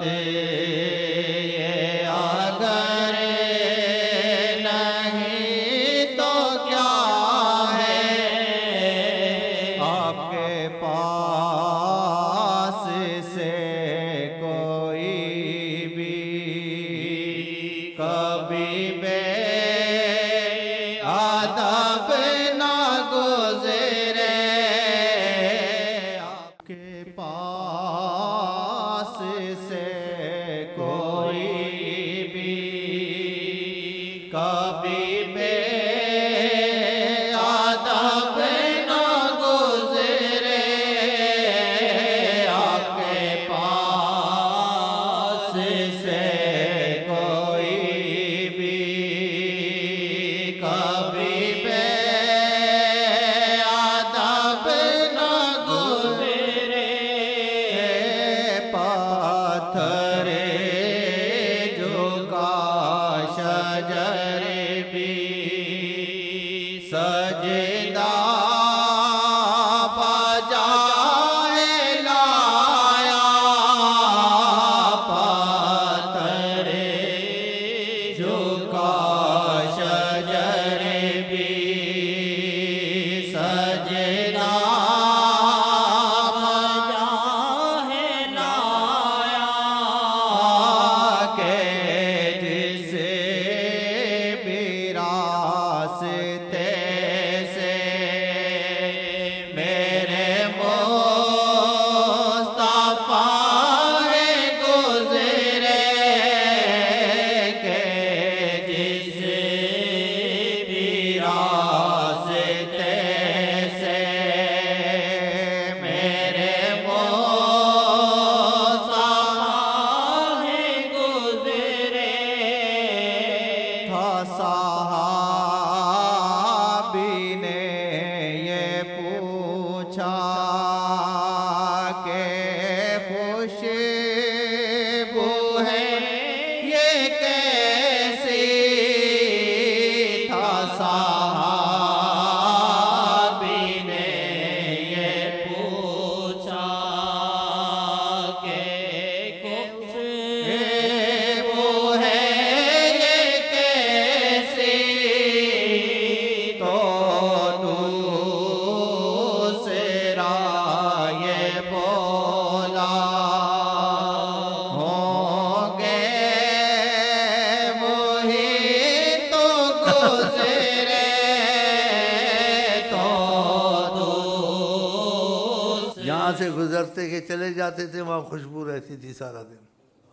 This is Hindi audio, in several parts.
गुजरते के चले जाते थे, वहाँ खुशबू रहती थी सारा दिन।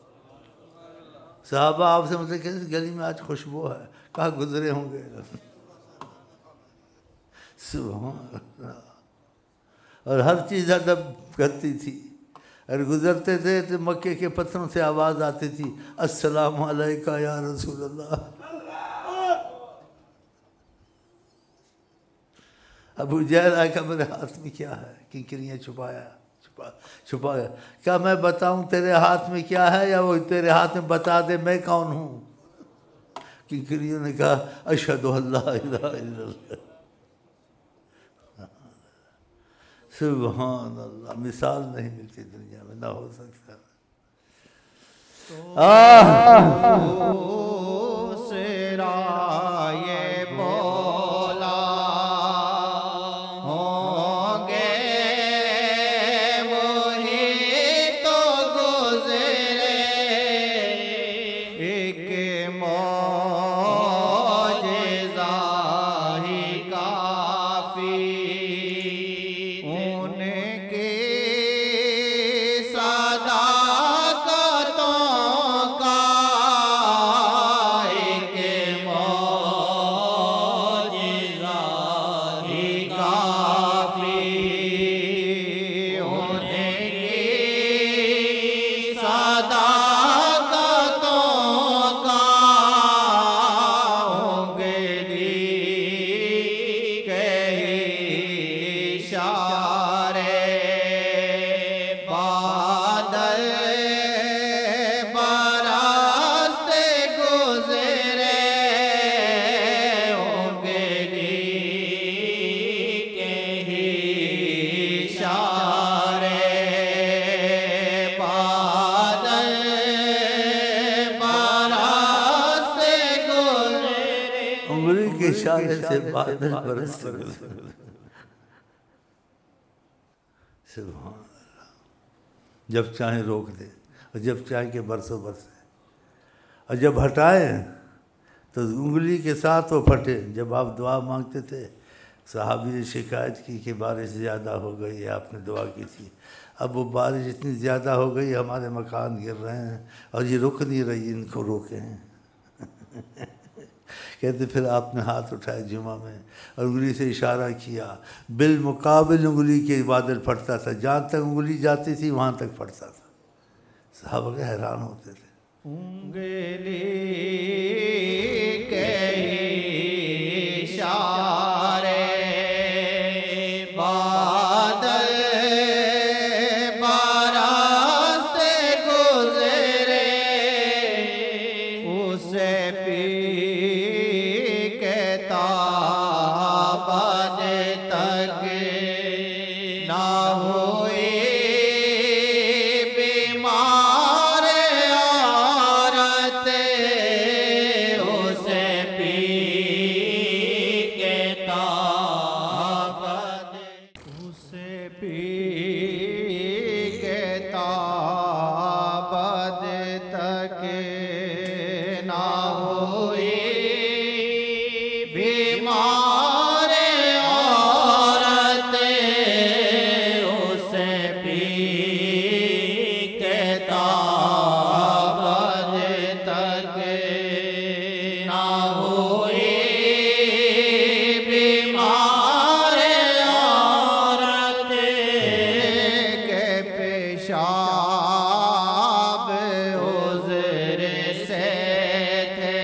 साहबा आपसे मुझे कहते गली में आज खुशबू है, कहाँ गुजरे होंगे। और हर चीज़ अदब करती थी। और गुजरते थे तो मक्के के पत्थरों से आवाज़ आती थी, अस्सलामु अलैका या रसूल अल्लाह। अबू जहल आया, मेरे हाथ में क्या है? किंकरियाँ छुपाया। क्या मैं बताऊं तेरे हाथ में क्या है, या वो तेरे हाथ में बता दे मैं कौन हूँ? किंकरियों ने कहा अशहदु अल्ला इलाहा इल्लल्लाह। सुभान अल्लाह, मिसाल नहीं मिलती दुनिया में, ना हो सकता। इशारे से बादल बरसते गुजरे। सुभान अल्लाह। जब चाहे रोक दे और जब चाहे कि बरसों बरसे, और जब हटाए तो उंगली के साथ वो फटे। जब आप दुआ मांगते थे, सहाबी ने शिकायत की कि बारिश ज़्यादा हो गई, आपने दुआ की थी, अब वो बारिश इतनी ज़्यादा हो गई हमारे मकान गिर रहे हैं और ये रुक नहीं रही, इनको रोकें। कहते फिर आपने हाथ उठाए जुमा में और उंगली से इशारा किया, बिलमुकाबिल उंगली के बादल फटता था, जहाँ तक उंगली जाती थी वहाँ तक फटता था। साहब हैरान होते थे। उंगली के इशारे बादल बरसते गुजरे, उसे पी के ताबत तक ना हुई बीमार औरत, उसे पी के ताबत, उसे पी के ताबत तक ना हुई बीमार औरत, उसे पी के ताबत तक ना हुई बीमार औरत, के पेशाब उज़्र से थे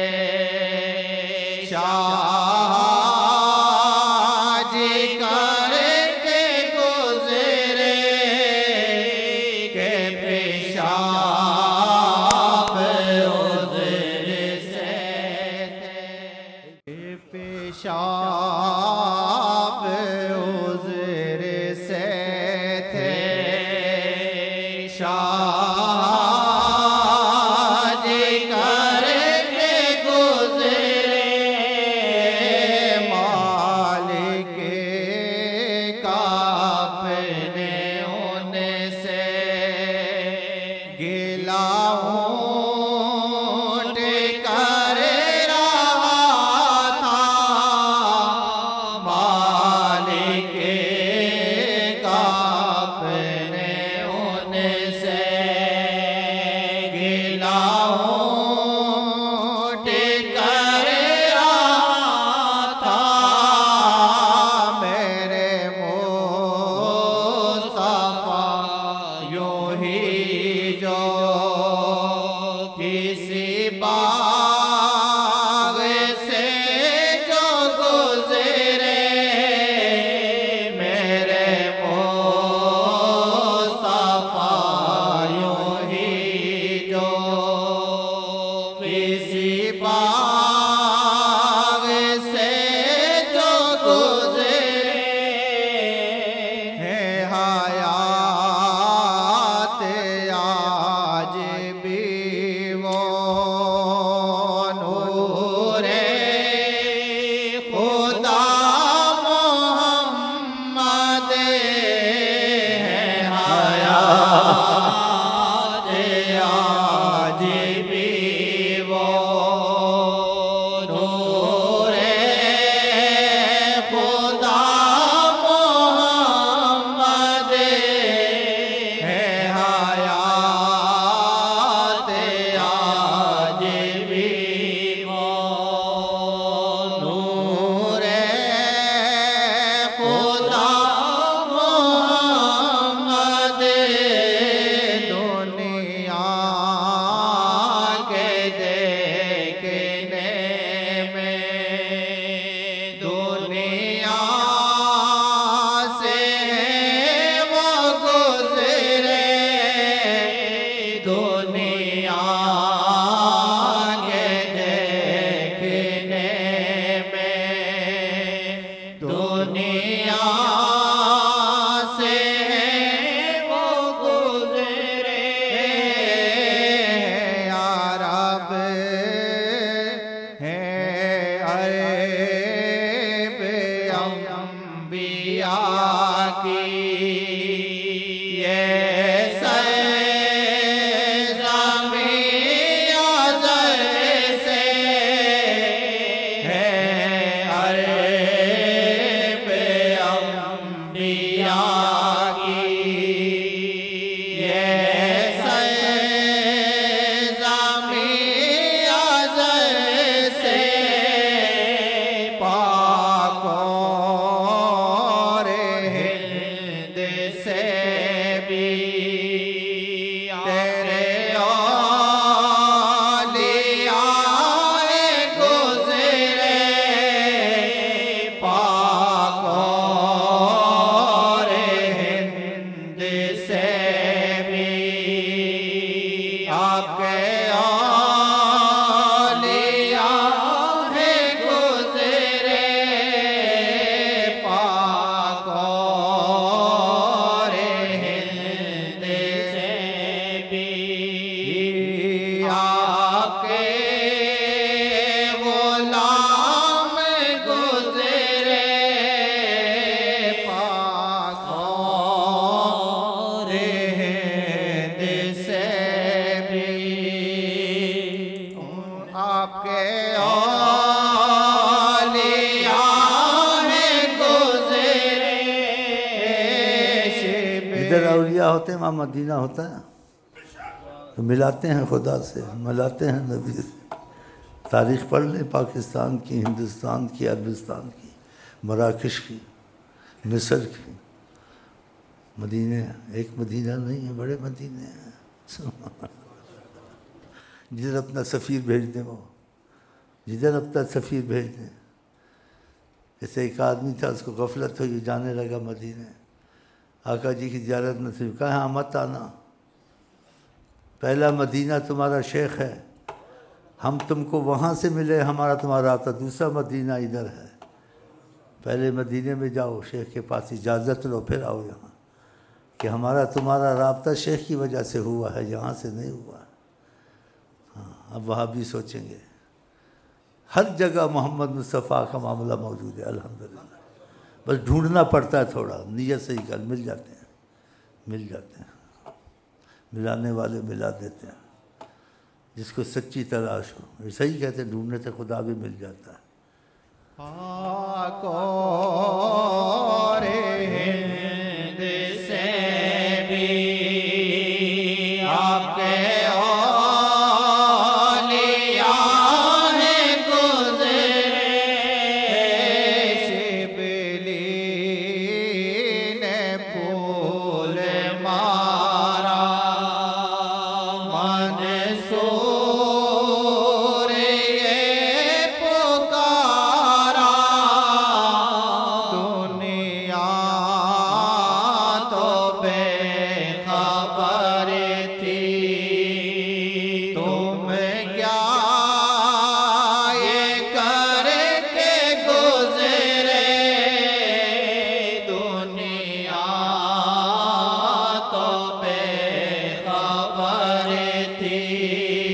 शाहजी करके गुज़रे, के पेशाब उज़्र से थे, के पेशाब उज़्र से थे शाहजी करके गुज़रे, मालिक का अपने उनसे गिला ऊँट कर रहा था, मालिक का अपने उनसे गिला ऊँट कर रहा था, मेरे मुस्तफा यूं ही जो आपके औलिया है गुज़रे पाक और हिंद से भी आपके गुलाम गुज़रे पाक और हिंद से भी आपके औलिया हैं गुज़रे इधर औलिया होते हैं, वहाँ मदीना होता है, तो मिलाते हैं खुदा से, मिलाते हैं नबी से। तारीख़ पढ़ लें पाकिस्तान की, हिंदुस्तान की, अरबिस्तान की, मराकश की, मिस्र की। मदीने एक मदीना नहीं है, बड़े मदीने हैं। जिधर अपना सफ़ीर भेज दें, वो जिधर अपना सफ़ीर भेज दें। जैसे एक आदमी था, उसको गफलत हुई, जाने लगा मदीने, आका जी की ज़ियारत नसीब, कहा हाँ मत आना, पहला मदीना तुम्हारा शेख है, हम तुमको वहाँ से मिले, हमारा तुम्हारा आता, दूसरा मदीना इधर है, पहले मदीने में जाओ, शेख के पास इजाज़त लो, फिर आओ यहाँ, कि हमारा तुम्हारा राब्ता शेख की वजह से हुआ है, यहाँ से नहीं हुआ। हाँ, अब वहाँ भी सोचेंगे, हर जगह मोहम्मद मुस्तफ़ा का मामला मौजूद है अल्हम्दुलिल्लाह। बस ढूंढना पड़ता है, थोड़ा नीयत सही कर, मिल जाते हैं, मिल जाते हैं, मिलाने वाले मिला देते हैं, जिसको सच्ची तलाश हो। सही कहते हैं, ढूंढने से खुदा भी मिल जाता है। पाक और हिंद से भी आपके औलिया हैं गुज़रे शिबली ने फूल मारा मंसूर ये पुकारा दुनिया तो बेखबर थी तुम क्या ये करके गुज़रे दुनिया तो बेखबर थी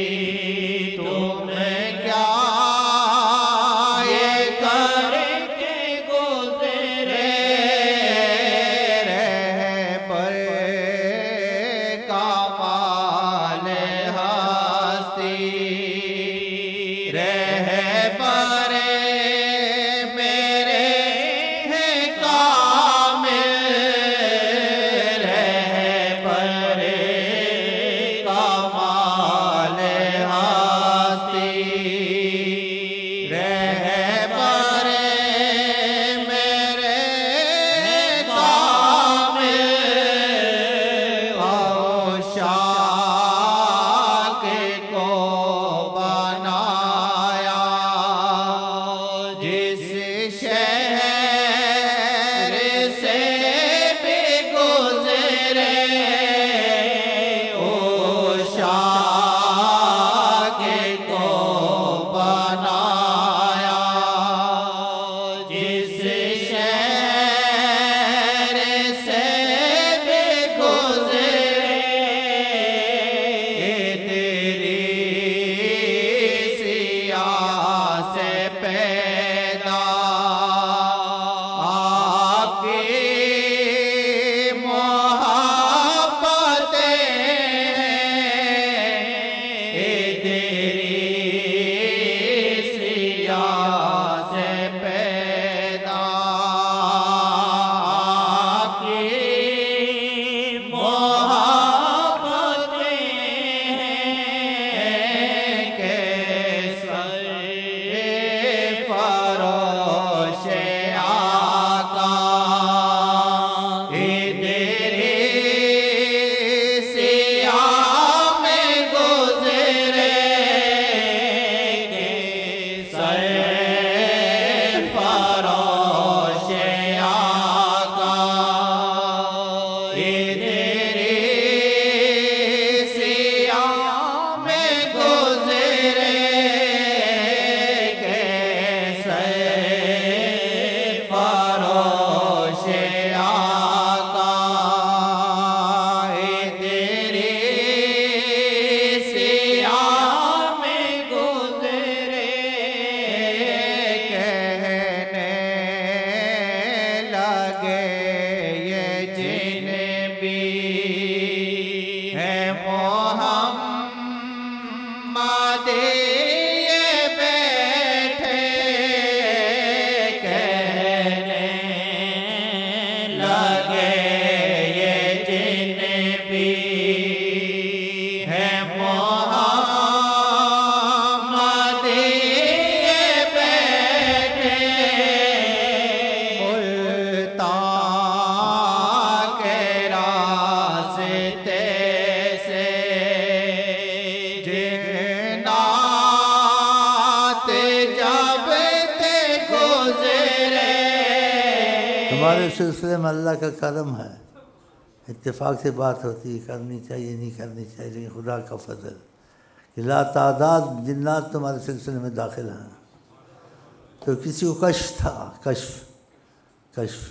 हमारे सिलसिले में अल्लाह का करम है, इत्तेफाक से बात होती है, करनी चाहिए नहीं करनी चाहिए, लेकिन खुदा का फजल कि ला तादाद जिन्नात तुम्हारे सिलसिले में दाखिल हैं। तो किसी को कश्फ था, कश्फ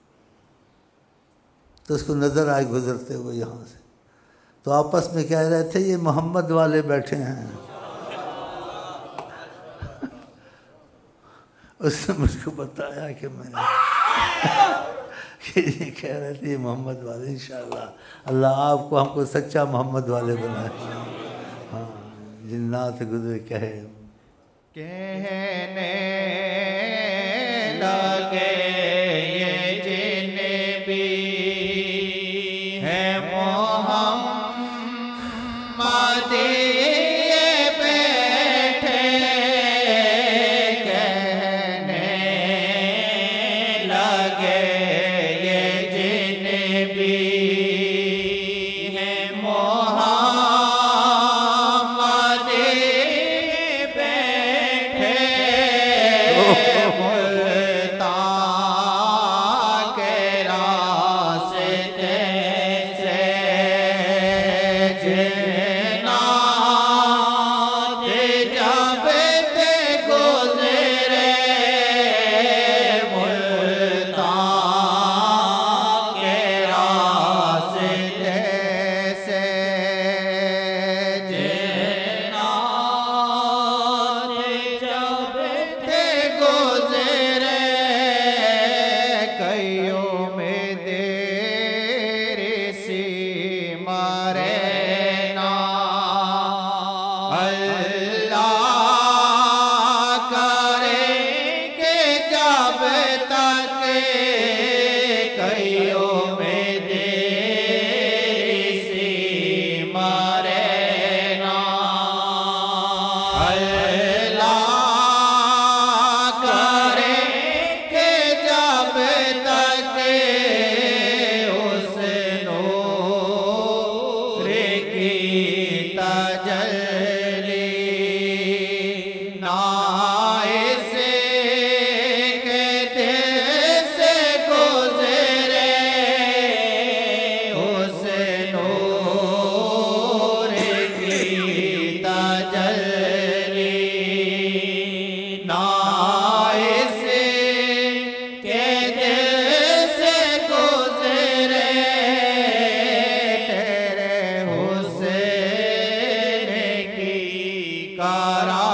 तो उसको नज़र आए गुजरते हुए यहाँ से, तो आपस में कह रहे थे ये मोहम्मद वाले बैठे हैं। उसने मुझको बताया कि मैंने कि ये कह रहे थे ये मोहम्मद वाले, इंशाअल्लाह अल्लाह आपको हमको सच्चा मोहम्मद वाले बनाए। हाँ, जिन्नात गुजरे कहने लगे ये जिन भी है मोहम्मद बैठे, कहने लगे ये जिन भी है मोहम्मद बैठे, मुल्तान के रास्ते से जिन्नात जब ते गुजरे, मुल्तान के रास्ते से जिन्नात जब ते गुजरे, कईयों में देर सी मारे ना, अल्लाह करे कि जब तक कईयों में देर सी मारे ना, अल्लाह करे कि जब तक उस नूर की तजल्ली ना इसे के दिल से गुजरे, उस नूर की तजल्ली ना इसे के दिल से गुजरे, तेरे हुस्न की करा